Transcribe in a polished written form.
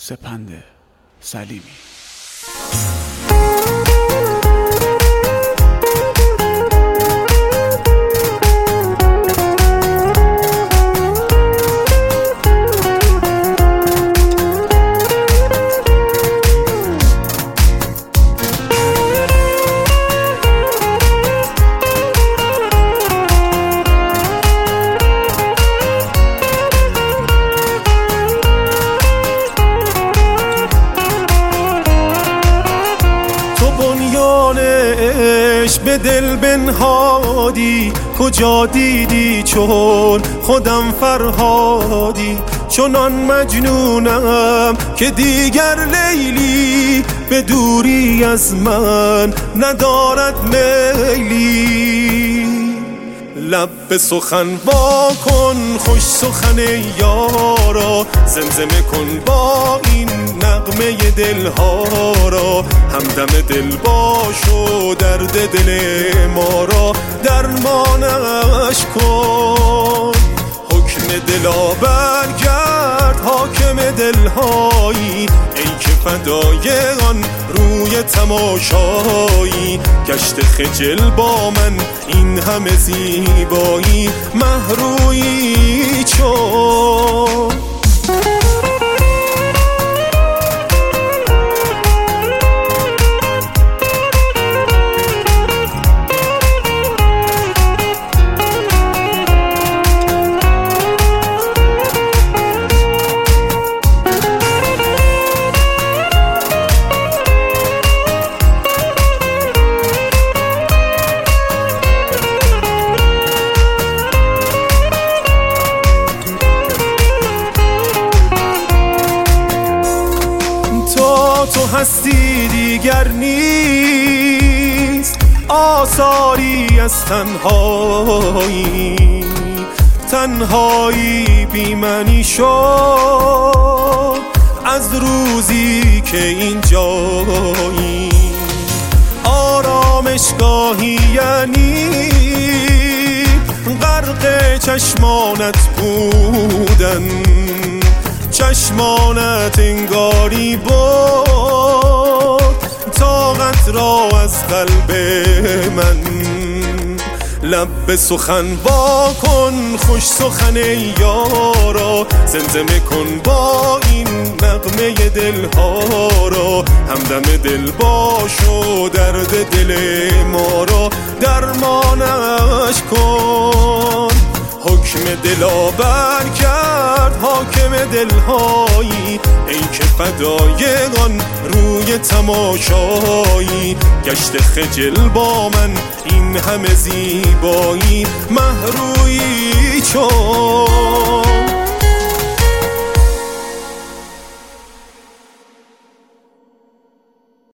سپند سلیمی. به دل بنهادی کجا دیدی چون خودم فرهادی، چنان مجنونم که دیگر لیلی به دوری از من ندارد میلی. لب به سخن وا کن خوش سخن یارا، زمزمه کن با این نغمه دلها را، همدم دل باش و درد دل ما را درمانش کن. حکم دلا برگرد حاکم دلهایی، ای که فدای آن روی تماشایی. گشت خجل با من این همه زیبایی، مهرویی چون تو هستی دیگر نیست آثاری از تنهایی، تنهایی بی معنی شد از روزی که اینجایی. آرامشگاهی یعنی غرق چشمانت بودن، چشمانت انگاری بود طاقت را از قلب من. لب به سخن وا کن خوش سخن یارا، زمزمه کن با این نغمه دلها را، همدم دل باش و درد دل ما را درمانش کن. حکم دلا برگرد حاکم دلهایی، ای که فدای آن روی تماشایی. گشت خجل با من این همه زیبایی، مهرویی چون